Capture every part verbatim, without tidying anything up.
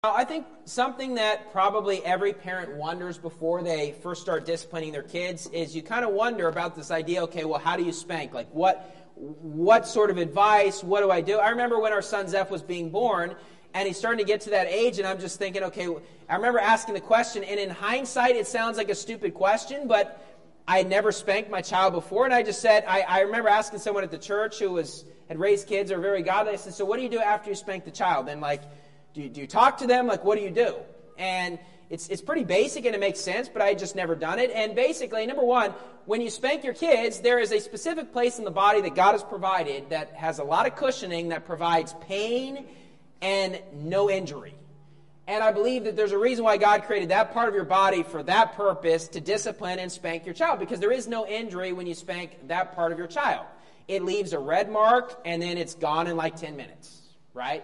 Now, I think something that probably every parent wonders before they first start disciplining their kids is you kind of wonder about this idea, okay, well, how do you spank? Like, what what sort of advice? What do I do? I remember when our son Zeph was being born, and he's starting to get to that age, and I'm just thinking, okay, I remember asking the question, and in hindsight, it sounds like a stupid question, but I had never spanked my child before, and I just said, I, I remember asking someone at the church who was had raised kids or very godly, I said, so what do you do after you spank the child? And like, Do you, do you talk to them? Like, what do you do? And it's it's pretty basic and it makes sense, but I had just never done it. And basically, number one, when you spank your kids, there is a specific place in the body that God has provided that has a lot of cushioning that provides pain and no injury. And I believe that there's a reason why God created that part of your body for that purpose, to discipline and spank your child, because there is no injury when you spank that part of your child. It leaves a red mark, and then it's gone in like ten minutes, right?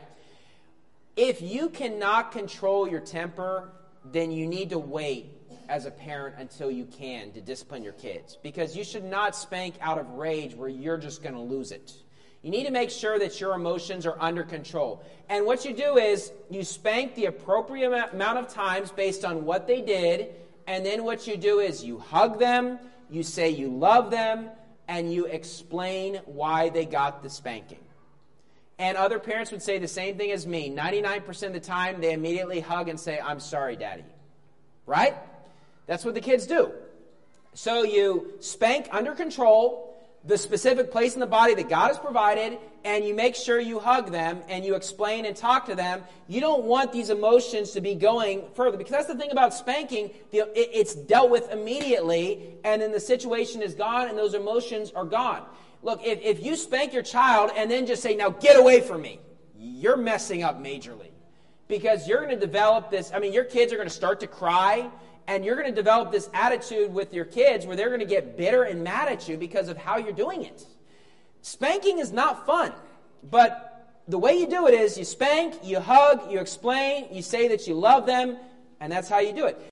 If you cannot control your temper, then you need to wait as a parent until you can to discipline your kids, because you should not spank out of rage where you're just going to lose it. You need to make sure that your emotions are under control. And what you do is you spank the appropriate amount of times based on what they did, and then what you do is you hug them, you say you love them, and you explain why they got the spanking. And other parents would say the same thing as me. ninety-nine percent of the time, they immediately hug and say, I'm sorry, Daddy. Right? That's what the kids do. So you spank under control, the specific place in the body that God has provided, and you make sure you hug them, and you explain and talk to them. You don't want these emotions to be going further, because that's the thing about spanking. It's dealt with immediately, and then the situation is gone, and those emotions are gone. Look, if, if you spank your child and then just say, now get away from me, you're messing up majorly. Because you're going to develop this, I mean, your kids are going to start to cry, and you're going to develop this attitude with your kids where they're going to get bitter and mad at you because of how you're doing it. Spanking is not fun, but the way you do it is you spank, you hug, you explain, you say that you love them, and that's how you do it.